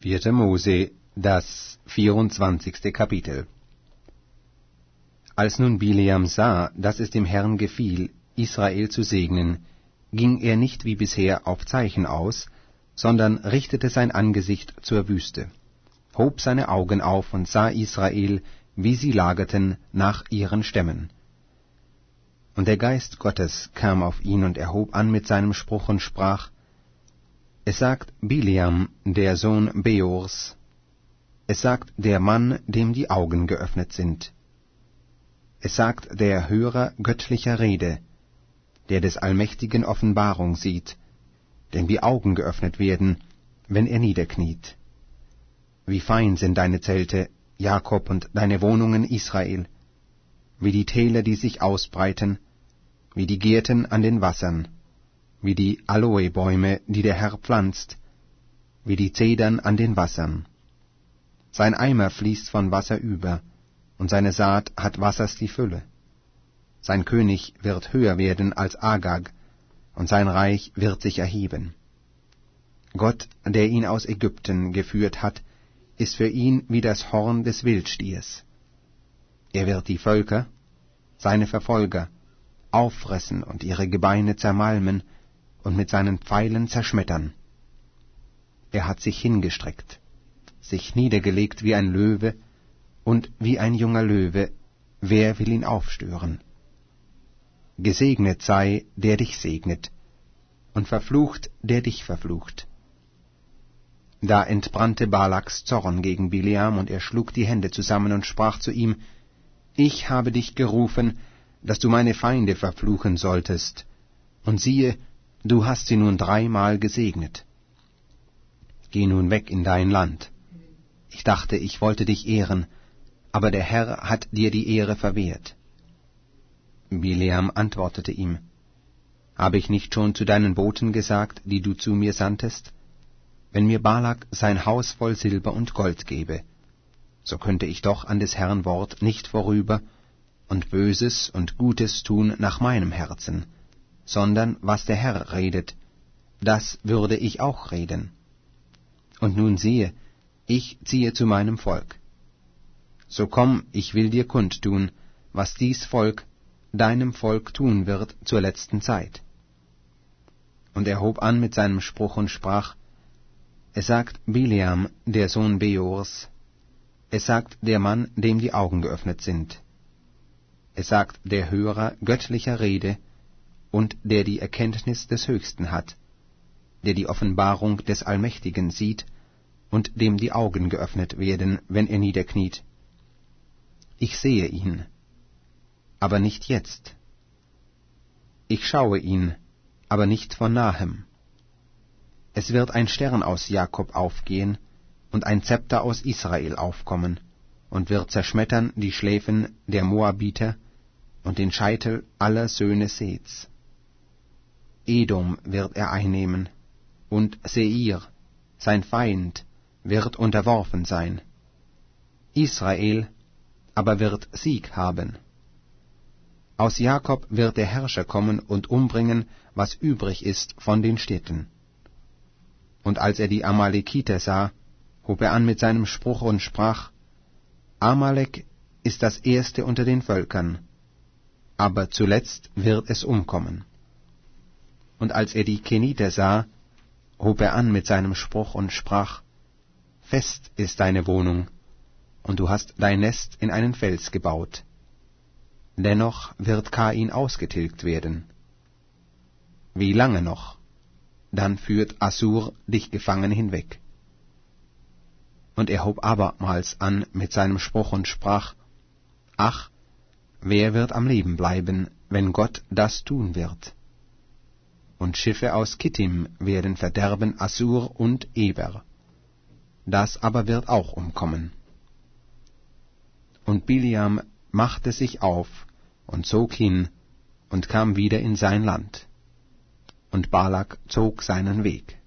4. Mose, das 24. Kapitel. Als nun Bileam sah, dass es dem Herrn gefiel, Israel zu segnen, ging er nicht wie bisher auf Zeichen aus, sondern richtete sein Angesicht zur Wüste, hob seine Augen auf und sah Israel, wie sie lagerten nach ihren Stämmen. Und der Geist Gottes kam auf ihn, und er hob an mit seinem Spruch und sprach: Es sagt Bileam, der Sohn Beors, es sagt der Mann, dem die Augen geöffnet sind. Es sagt der Hörer göttlicher Rede, der des Allmächtigen Offenbarung sieht, dem die Augen geöffnet werden, wenn er niederkniet. Wie fein sind deine Zelte, Jakob, und deine Wohnungen, Israel, wie die Täler, die sich ausbreiten, wie die Gärten an den Wassern, wie die Aloebäume, die der Herr pflanzt, wie die Zedern an den Wassern. Sein Eimer fließt von Wasser über, und seine Saat hat Wassers die Fülle. Sein König wird höher werden als Agag, und sein Reich wird sich erheben. Gott, der ihn aus Ägypten geführt hat, ist für ihn wie das Horn des Wildstiers. Er wird die Völker, seine Verfolger, auffressen und ihre Gebeine zermalmen und mit seinen Pfeilen zerschmettern. Er hat sich hingestreckt, sich niedergelegt wie ein Löwe, und wie ein junger Löwe, wer will ihn aufstören? Gesegnet sei, der dich segnet, und verflucht, der dich verflucht. Da entbrannte Balaks Zorn gegen Bileam, und er schlug die Hände zusammen und sprach zu ihm: Ich habe dich gerufen, dass du meine Feinde verfluchen solltest, und siehe, du hast sie nun 3-mal gesegnet. Geh nun weg in dein Land. Ich dachte, ich wollte dich ehren, aber der Herr hat dir die Ehre verwehrt. Bileam antwortete ihm: Habe ich nicht schon zu deinen Boten gesagt, die du zu mir sandtest? Wenn mir Balak sein Haus voll Silber und Gold gebe, so könnte ich doch an des Herrn Wort nicht vorüber und Böses und Gutes tun nach meinem Herzen, sondern was der Herr redet, das würde ich auch reden. Und nun siehe, ich ziehe zu meinem Volk. So komm, ich will dir kundtun, was dies Volk deinem Volk tun wird zur letzten Zeit. Und er hob an mit seinem Spruch und sprach: Es sagt Bileam, der Sohn Beors, es sagt der Mann, dem die Augen geöffnet sind. Es sagt der Hörer göttlicher Rede und der die Erkenntnis des Höchsten hat, der die Offenbarung des Allmächtigen sieht und dem die Augen geöffnet werden, wenn er niederkniet. Ich sehe ihn, aber nicht jetzt. Ich schaue ihn, aber nicht von nahem. Es wird ein Stern aus Jakob aufgehen und ein Zepter aus Israel aufkommen und wird zerschmettern die Schläfen der Moabiter und den Scheitel aller Söhne Seths. Edom wird er einnehmen, und Seir, sein Feind, wird unterworfen sein. Israel aber wird Sieg haben. Aus Jakob wird der Herrscher kommen und umbringen, was übrig ist von den Städten. Und als er die Amalekiter sah, hob er an mit seinem Spruch und sprach: Amalek ist das erste unter den Völkern, aber zuletzt wird es umkommen. Und als er die Keniter sah, hob er an mit seinem Spruch und sprach: Fest ist deine Wohnung, und du hast dein Nest in einen Fels gebaut. Dennoch wird Kain ausgetilgt werden. Wie lange noch? Dann führt Assur dich gefangen hinweg. Und er hob abermals an mit seinem Spruch und sprach: Ach, wer wird am Leben bleiben, wenn Gott das tun wird? Und Schiffe aus Kittim werden verderben Assur und Eber. Das aber wird auch umkommen. Und Bileam machte sich auf und zog hin und kam wieder in sein Land. Und Balak zog seinen Weg.